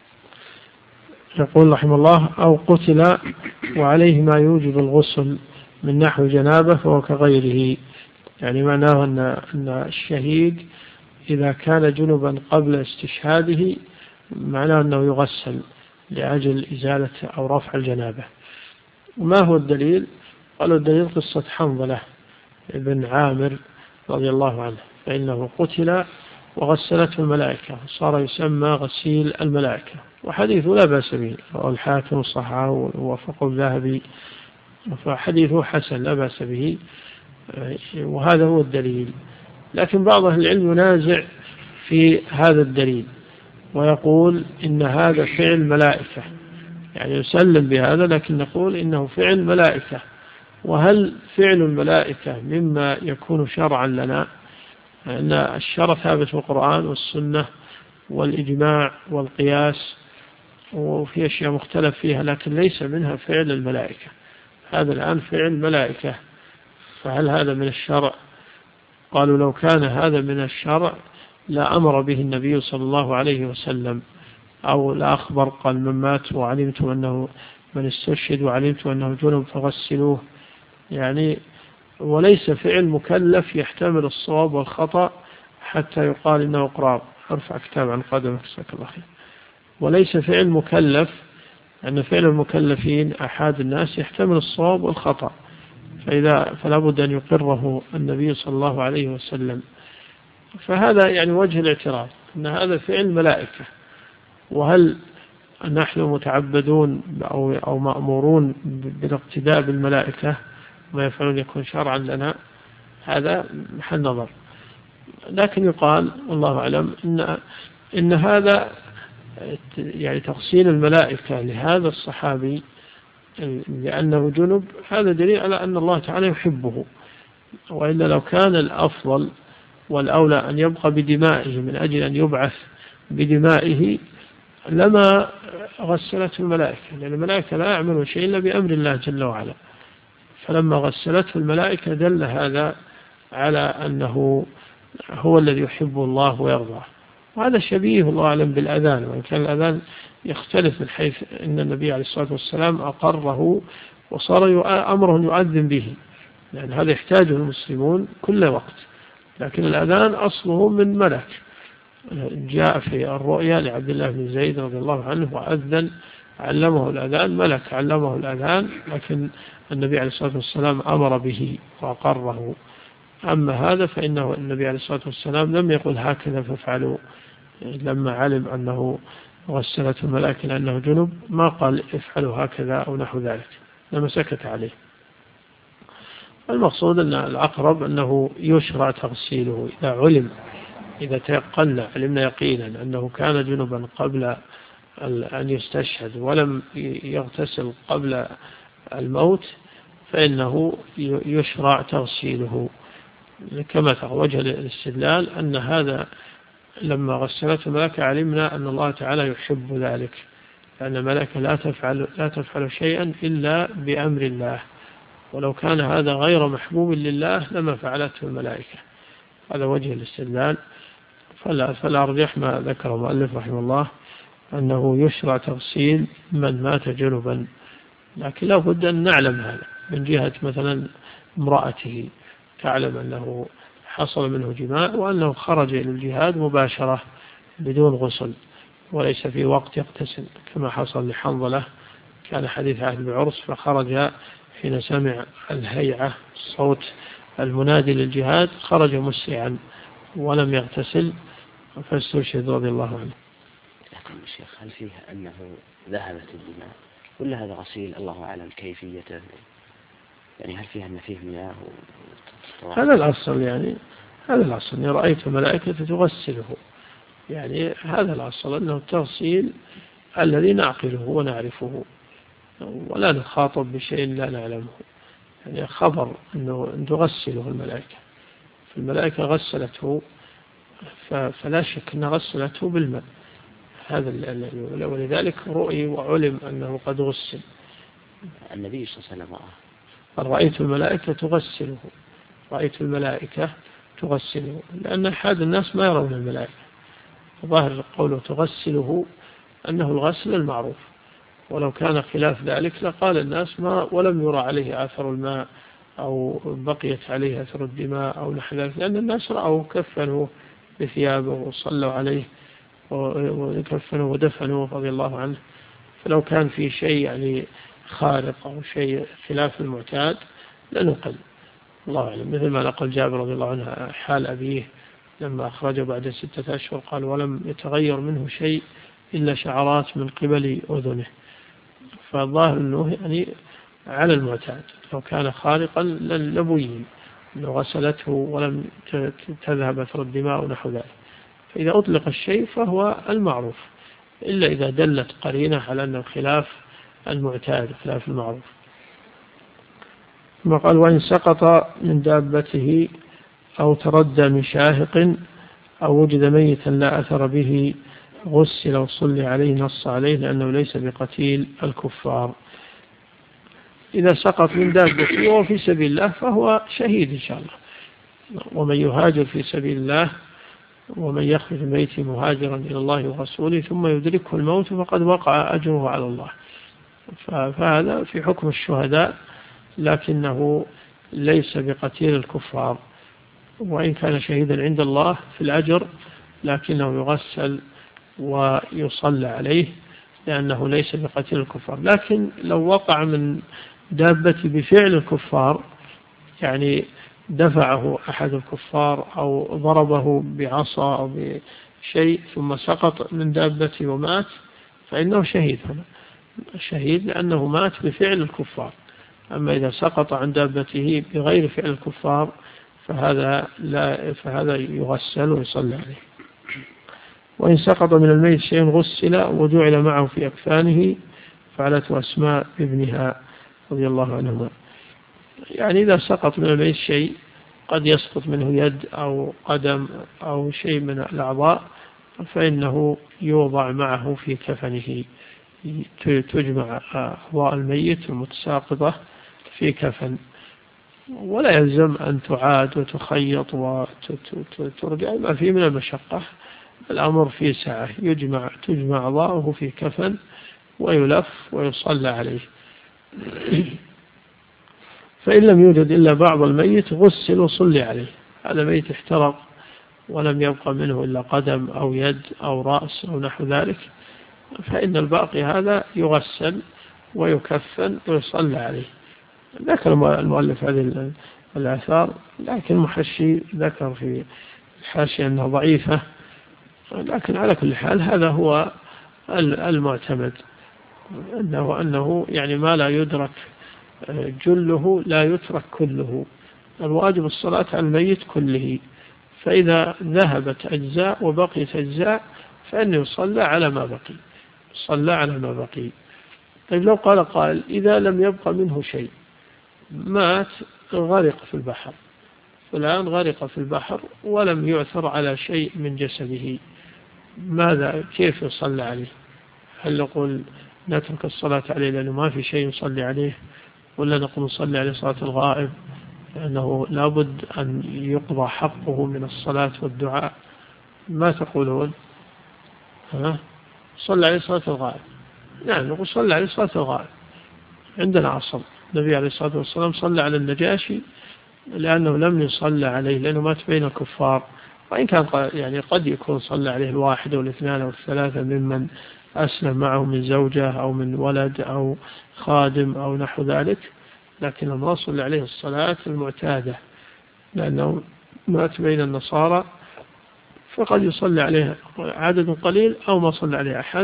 يقول رحمه الله: أو قتل وعليه ما يوجب الغسل من نحو جنابه فهو كغيره، يعني معناه أن الشهيد إذا كان جنبا قبل استشهاده معناه أنه يغسل لأجل إزالة أو رفع الجنابة. وما هو الدليل؟ قالوا الدليل قصة حنظلة بن عامر رضي الله عنه، فإنه قتل وغسلته الملائكة، صار يسمى غسيل الملائكة، وحديثه لا بأس به، والحاكم الصحاح ووافقه الذهبي، فحديثه حسن لا بأس به، وهذا هو الدليل. لكن بعض أهل العلم ينازع في هذا الدليل ويقول إن هذا فعل ملائكة، يعني يسلم بهذا لكن نقول إنه فعل ملائكة. وهل فعل الملائكة مما يكون شرعا لنا؟ أن الشرع ثابت في القرآن والسنة والإجماع والقياس، وفي أشياء مختلف فيها لكن ليس منها فعل الملائكة. هذا الآن فعل ملائكة، فهل هذا من الشرع؟ قالوا لو كان هذا من الشرع لا أمر به النبي صلى الله عليه وسلم، أو لا أخبر قال من مات وعلمتم أنه من استشهد وعلمتم أنه جنب فغسلوه، يعني وليس فعل مكلف يحتمل الصواب والخطأ حتى يقال إنه إقرار. ارفع كتاب عن قدمك جزاك الله خير. وليس فعل مكلف، أن فعل المكلفين أحد الناس يحتمل الصواب والخطأ، فإذا فلا بد أن يقره النبي صلى الله عليه وسلم. فهذا يعني وجه الاعتراض أن هذا فعل ملائكة، وهل نحن متعبدون أو أو مأمورون بالاقتداء بالملائكة ما يفعلون يكون شرعا لنا؟ هذا محل نظر. لكن يقال والله أعلم إن إن هذا يعني تغسيل الملائكة لهذا الصحابي لأنه جنب هذا دليل على أن الله تعالى يحبه، وإلا لو كان الأفضل والأولى أن يبقى بدمائه من أجل أن يبعث بدمائه لما غسلته الملائكة، لأن الملائكة لا يعملون شيء إلا بأمر الله جل وعلا. فلما غسلته الملائكة دل هذا على أنه هو الذي يحب الله ويرضاه. وهذا شبيه الله أعلم بالأذان، وإن كان الأذان يختلف من حيث أن النبي عليه الصلاة والسلام أقره وصار أمره يؤذن به، لأن هذا يحتاجه المسلمون كل وقت. لكن الأذان أصله من ملك، جاء في الرؤيا لعبد الله بن زيد رضي الله عنه وأذن علمه الأذان، ملك علمه الأذان، لكن النبي عليه الصلاة والسلام أمر به وأقره. أما هذا فإنه النبي عليه الصلاة والسلام لم يقل هكذا فافعلوا، لما علم أنه غسلته الملائكة لأنه جنب ما قال افعلوا هكذا أو نحو ذلك، لما سكت عليه. المقصود أن الأقرب أنه يشرع تغسيله إذا علم، إذا تيقنا علمنا يقينا أنه كان جنبا قبل أن يستشهد ولم يغتسل قبل الموت فإنه يشرع تغسيله. كما وجه الاستدلال أن هذا لما غسلته الملائكة علمنا أن الله تعالى يحب ذلك، لأن الملائكة لا تفعل لا تفعل شيئا إلا بأمر الله، ولو كان هذا غير محبوب لله لما فعلته الملائكة. هذا وجه الاستدلال. فلا فالأرجح ما ذكر المؤلف رحمه الله أنه يشرع تغسيل من مات جنبا، لكن لا بد أن نعلم هذا من جهة مثلا امرأته، تعلم أنه حصل منه جماع وأنه خرج إلى الجهاد مباشرة بدون غسل وليس في وقت يغتسل، كما حصل لحنظلة، كان حديث عهد بعرس فخرج حين سمع الهيعة صوت المنادي للجهاد خرج مسرعا ولم يغتسل فاستشهد رضي الله عنه. لكن الشيخ هل فيها أنه ذهبت الدماء ولا هذا غسيل الله أعلم كيفيته؟ يعني هل فيها أن فيه مياه؟ هذا الأصل، يعني هذا الأصل أني رأيت الملائكة تغسله، يعني هذا الأصل أنه التغسيل الذي نعقله ونعرفه ولا نخاطب بشيء لا نعلمه، يعني خبر أنه تغسله الملائكة، فالملائكة غسلته فلا شك أنها غسلته بالماء، هذا ولذلك رؤي وعلم أنه قد غسل. النبي صلى الله عليه وسلم رأيت الملائكة تغسله، رأيت الملائكة تغسله، لأن أحد الناس ما يرون الملائكة، ظاهر قوله تغسله أنه الغسل المعروف، ولو كان خلاف ذلك لقال الناس ما ولم يرى عليه آثر الماء أو بقيت عليه أثر الدماء أو نحو ذلك، لأن الناس رأوا كفنوا بثيابه وصلوا عليه وكفنوا ودفنوا رضي الله عنه. فلو كان في شيء يعني خارق أو شيء خلاف المعتاد لنقل، الله أعلم، مثل ما نقل جابر رضي الله عنه حال أبيه لما أخرجه بعد ستة أشهر قال ولم يتغير منه شيء إلا شعرات من قبل أذنه، فالظاهر أنه يعني على المعتاد، لو كان خارقا لبين لو غسلته ولم تذهب أثر الدماء ونحو ذلك. فإذا أطلق الشيء فهو المعروف، إلا إذا دلت قرينة على أنه خلاف المعتاد خلاف المعروف. ثم قال وإن سقط من دابته أو تردى من شاهق أو وجد ميتا لا أثر به غسل وصلي عليه نص عليه لأنه ليس بقتيل الكفار. إذا سقط من دابته وهو في سبيل الله فهو شهيد إن شاء الله، ومن يهاجر في سبيل الله ومن يخرج من بيته مهاجرا إلى الله ورسوله ثم يدركه الموت فقد وقع أجره على الله، فهذا في حكم الشهداء لكنه ليس بقتيل الكفار، وإن كان شهيدا عند الله في الأجر لكنه يغسل ويصلى عليه لأنه ليس بقتيل الكفار. لكن لو وقع من دابة بفعل الكفار يعني دفعه أحد الكفار أو ضربه بعصا أو بشيء ثم سقط من دابته ومات فإنه شهيد، هنا شهيد لأنه مات بفعل الكفار. أما إذا سقط عن دابته بغير فعل الكفار فهذا لا فهذا يغسل ويصلى عليه. وإن سقط من الميت شيء غسل وجعل معه في أكفانه فعلته أسماء بابنها رضي الله عنهما. يعني إذا سقط من الميت شيء قد يسقط منه يد أو قدم أو شيء من الأعضاء فإنه يوضع معه في كفنه، تجمع أعضاء الميت المتساقطة في كفن، ولا يلزم أن تعاد وتخيط وترجع، ما فيه من المشقة، الأمر فيه سعة، يجمع تجمع أعضاءه في كفن ويلف ويصلى عليه. فإن لم يوجد إلا بعض الميت غسل وصلي عليه. هذا ميت احترق ولم يبقى منه إلا قدم أو يد أو رأس أو نحو ذلك، فإن الباقي هذا يغسل ويكفن ويصلى عليه. ذكر المؤلف هذه الآثار، لكن المحشي ذكر في الحاشية أنها ضعيفة، لكن على كل حال هذا هو المعتمد، أنه, أنه يعني ما لا يدرك جله لا يترك كله، الواجب الصلاة على الميت كله، فإذا ذهبت أجزاء وبقيت أجزاء فإنه يصلى على ما بقي، صلى على ما بقي. طيب لو قال قائل إذا لم يبقى منه شيء، مات غرق في البحر، فالآن غرق في البحر ولم يعثر على شيء من جسده، ماذا كيف يصلى عليه؟ هل نقول نترك الصلاة عليه لأنه ما في شيء يصلي عليه، ولا نقول نصلي عليه صلاة الغائب لأنه لابد أن يقضى حقه من الصلاة والدعاء؟ ما تقولون؟ ها؟ صلى عليه صلاة الغائب. نعم نقول صلى عليه صلاة الغائب. عندنا عصر النبي عليه الصلاة والسلام صلى على النجاشي لأنه لم يصلى عليه لأنه مات بين الكفار، وإن كان يعني قد يكون صلى عليه الواحد أو الاثنان أو الثلاثة ممن أسلم معه من زوجة أو من ولد أو خادم أو نحو ذلك، لكن ما صلى عليه الصلاة المعتادة لأنه مات بين النصارى، فقد يصلي عليه عدد قليل أو ما صلى عليه أحد،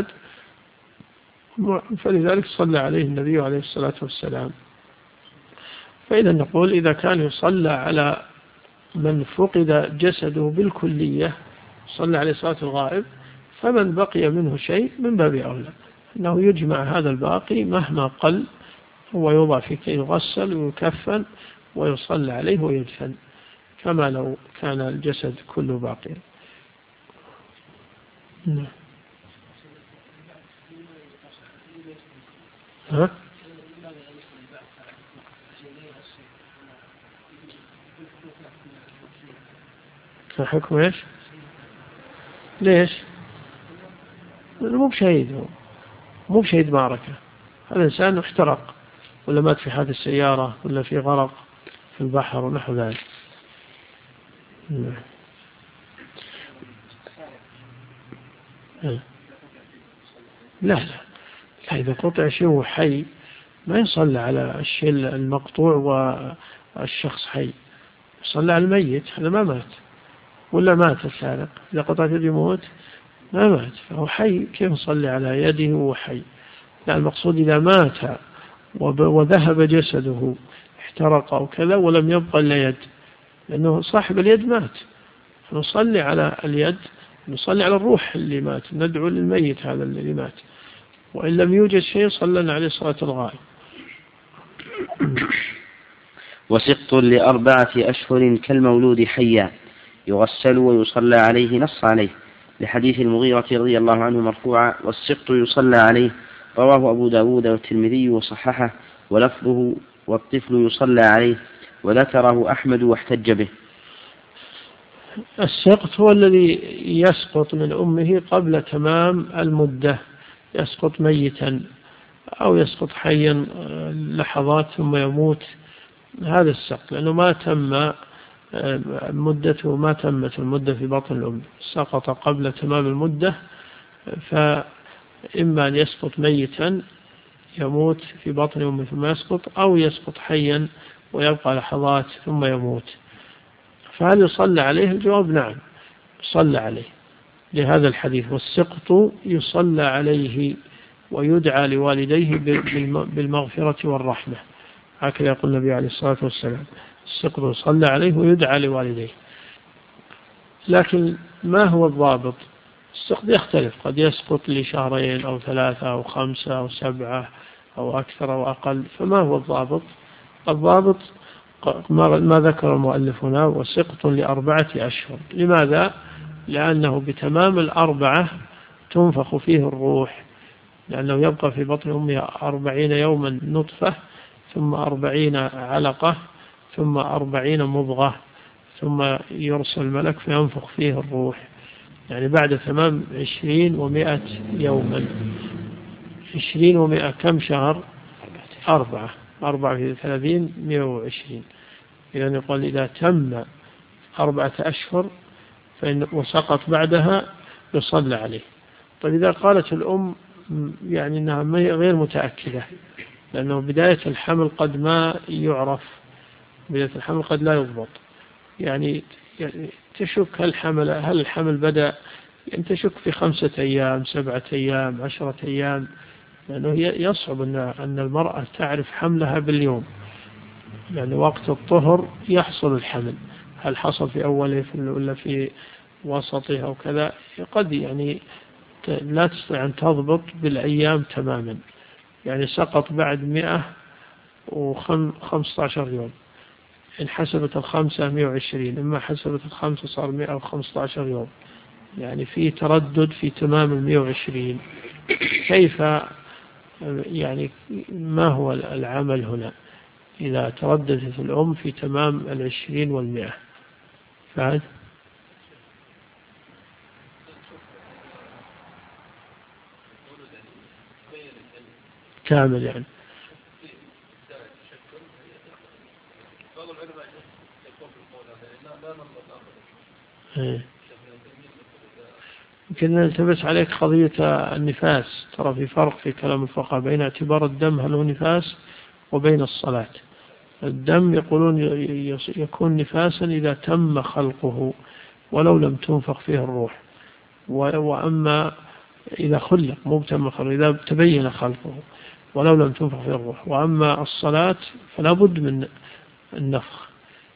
فلذلك صلى عليه النبي عليه الصلاة والسلام. فإذا نقول إذا كان يصلى على من فقد جسده بالكلية صلى عليه صلاة الغائب، فمن بقي منه شيء من باب أولى أنه يجمع هذا الباقي مهما قل ويوضع في كي يغسل ويكفن ويصلى عليه ويدفن كما لو كان الجسد كله باقيا. ها؟ حكم ايش؟ ليش؟ مو بشهيد، هو مو بشهيد معركة، هذا إنسان احترق ولا مات في حادث السيارة ولا في غرق في البحر ونحو ذلك. لا لا لا, إذا قطع شيء حي ما يصلى على الشيء المقطوع والشخص حي، يصلى على الميت، هذا ما مات ولا مات السارق، إذا قطعت يده يموت ما مات فهو حي، كيف يصلي على يده وهو حي؟ يعني المقصود إذا مات وذهب جسده احترق أو كذا ولم يبقى إلا يد، لأنه صاحب اليد مات، نصلي على اليد، نصلي على الروح اللي مات، ندعو للميت هذا اللي مات، وإن لم يوجد شيء صلنا عليه صلاة الغائب. وسقط لأربعة أشهر كالمولود حيا يغسل ويصلى عليه، نص عليه لحديث المغيرة رضي الله عنه مرفوعا: والسقط يصلى عليه، رواه أبو داود والترمذي وصححه، ولفظه: والطفل يصلى عليه، وذكره أحمد واحتج به. السقط هو الذي يسقط من أمه قبل تمام المدة، يسقط ميتا أو يسقط حيا لحظات ثم يموت، هذا السقط لأنه ما تم مدته، ما تمت المدة في بطن الأم، سقط قبل تمام المدة، فإما أن يسقط ميتا يموت في بطن أمه ثم يسقط، أو يسقط حيا ويبقى لحظات ثم يموت، فهل يصلى عليه؟ الجواب نعم يصلى عليه لهذا الحديث: والسقط يصلى عليه ويدعى لوالديه بالمغفرة والرحمة، هكذا يقول النبي عليه الصلاة والسلام: السقط يصلى عليه ويدعى لوالديه. لكن ما هو الضابط؟ السقط يختلف، قد يسقط لشهرين أو ثلاثة أو خمسة أو سبعة أو أكثر أو أقل، فما هو الضابط؟ الضابط ما ذكر المؤلف هنا: وسقط لأربعة أشهر. لماذا؟ لأنه بتمام الأربعة تنفخ فيه الروح، لأنه يبقى في بطن أمه أربعين يوما نطفة، ثم أربعين علقة، ثم أربعين مضغة، ثم يرسل الملك فينفخ فيه الروح، يعني بعد تمام عشرين ومائة يوما. عشرين ومائة كم شهر؟ أربعة أربعة في ثلاثين مئة وعشرين. إذن يقول إذا تم أربعة أشهر فإن وسقط بعدها يصلى عليه. طيب إذا قالت الأم يعني أنها غير متأكدة، لأنه بداية الحمل قد ما يعرف، بداية الحمل قد لا يضبط، يعني, يعني تشك هل الحمل هل الحمل بدأ، يعني تشك في خمسة أيام، سبعة أيام، عشرة أيام، لأنه يصعب أن أن المرأة تعرف حملها باليوم، يعني وقت الطهر يحصل الحمل، هل حصل في أوله ولا في وسطه أو كذا، قد يعني لا تستطيع أن تضبط بالأيام تماما. يعني سقط بعد مئة وخمسة عشر يوم، إن حسبت الخمسة مئة وعشرين، إما حسبت الخمسة صار مئة وخمسة عشر يوم، يعني في تردد في تمام المئة وعشرين. كيف يعني ما هو العمل هنا إذا ترددت الأم في تمام العشرين والمئة؟ فهد كامل يعني. يمكن نلتبس عليك قضية النفاس، ترى في فرق في كلام الفقهاء بين اعتبار الدم هل هو نفاس وبين الصلاة. الدم يقولون يكون نفاسا إذا تم خلقه ولو لم تنفخ فيه الروح، وأما إذا خلق مو تم خلقه، إذا تبين خلقه ولو لم تنفخ فيه الروح، وأما الصلاة فلا بد من النفخ.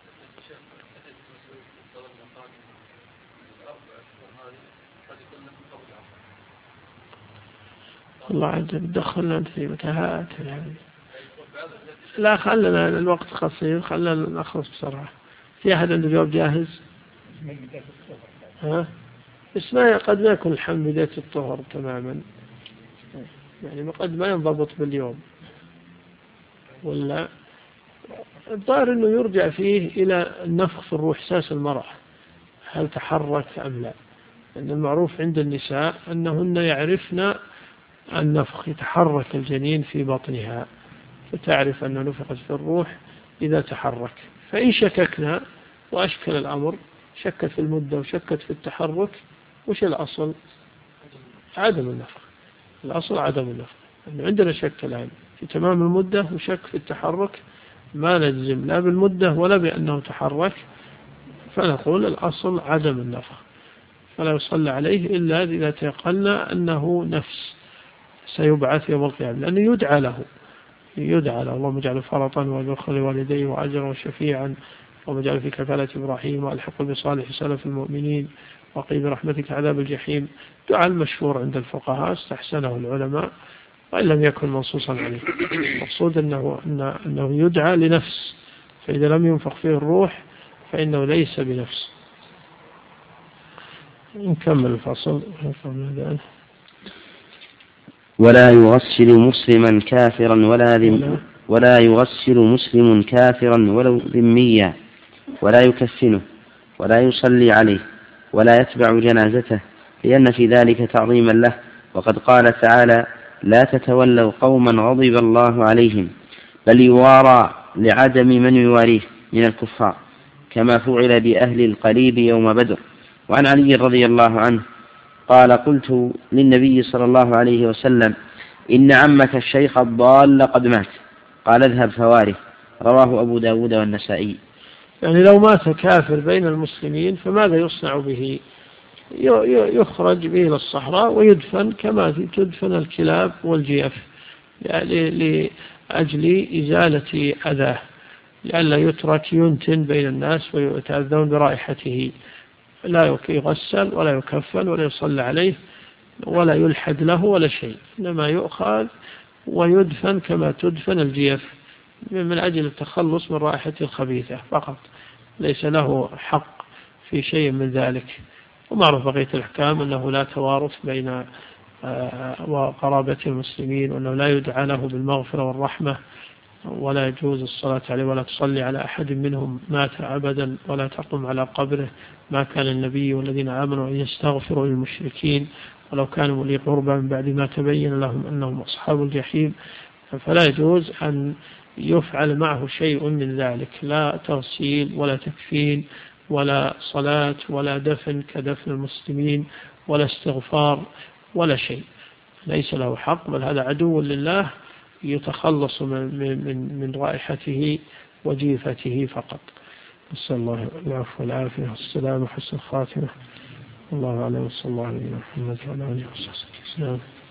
الله عز وجل دخلنا أنت في متاهات يعني. لا خلنا الوقت قصير، خلنا نخلص بسرعة. في أحد عنده جواب جاهز؟ ها؟ بس ما قد ما يكون الحمل بداية الطهر تماما، يعني قد ما ينضبط باليوم، ولا الظاهر أنه يرجع فيه إلى النفخ في الروح، إحساس المرأة هل تحرك أم لا، لأن المعروف عند النساء أنهن يعرفن النفخ، يتحرك الجنين في بطنها فتعرف أنه نفخت في الروح إذا تحرك. فإن شككنا وأشكل الأمر، شكت في المدة وشكت في التحرك، وش الأصل؟ عدم النفخ. الأصل عدم النفخ، أنه عندنا شك الآن في تمام المدة وشك في التحرك، ما نجزم لا بالمدة ولا بأنه تحرك، فنقول الأصل عدم النفخ، فلا يصلى عليه إلا إذا تيقنا أنه نفس سيبعث يوم القيامة، لأنه يدعى له يدعى له: اللهم اجعله فرطا وادخل والديه وأجرا وشفيعا، اللهم اجعله في كفالة إبراهيم وألحقه بصالح سلف المؤمنين وقي برحمتك عذاب الجحيم. دعاء المشهور عند الفقهاء استحسنه العلماء وإن لم يكن منصوصا عليه. المقصود أنه, أنه يدعى لنفس، فإذا لم ينفخ فيه الروح فإنه ليس بنفس. نكمل الفصل. ولا يغسل مسلما كافرا ولا ذم ولا يغسل مسلم كافرا ولو ذميا، ولا يكفنه، ولا يصلي عليه، ولا يتبع جنازته، لأن في ذلك تعظيما له. وقد قال تعالى: لا تتولوا قوما غضب الله عليهم، بل يوارى لعدم من يواريه من الكفار، كما فعل بأهل القليب يوم بدر. وعن علي رضي الله عنه قال: قلت للنبي صلى الله عليه وسلم: إن عمك الشيخ الضال قد مات، قال: اذهب فواره. رواه أبو داود والنسائي. يعني لو مات كافر بين المسلمين فماذا يصنع به؟ يخرج به إلى الصحراء ويدفن كما تدفن الكلاب والجيف، يعني لأجل إزالة أذاه، لئلا يترك ينتن بين الناس ويتأذون برائحته. لا يغسل ولا يكفن ولا يصلى عليه ولا يلحد له ولا شيء، إنما يؤخذ ويدفن كما تدفن الجيف من أجل التخلص من رائحته الخبيثة فقط، ليس له حق في شيء من ذلك. ومعروف بقية الأحكام أنه لا توارث بين وقرابة المسلمين، وأنه لا يدعى له بالمغفرة والرحمة، ولا يجوز الصلاة عليه ولا تصلي على أحد منهم مات أبدا، ولا تقم على قبره. ما كان النبي والذين آمنوا أن يستغفروا للمشركين ولو كانوا أولي قربى من بعد ما تبين لهم أنهم أصحاب الجحيم. فلا يجوز أن يفعل معه شيء من ذلك، لا تغسيل ولا تكفين ولا صلاة ولا دفن كدفن المسلمين ولا استغفار ولا شيء، ليس له حق، بل هذا عدو لله يتخلص من, من, من رائحته وجيفته فقط. نسأل الله العفو والعافية والسلام وحسن الخاتمة. الله أعلم، صلى الله عليه وسلم وعلى آله وصحبه وسلم.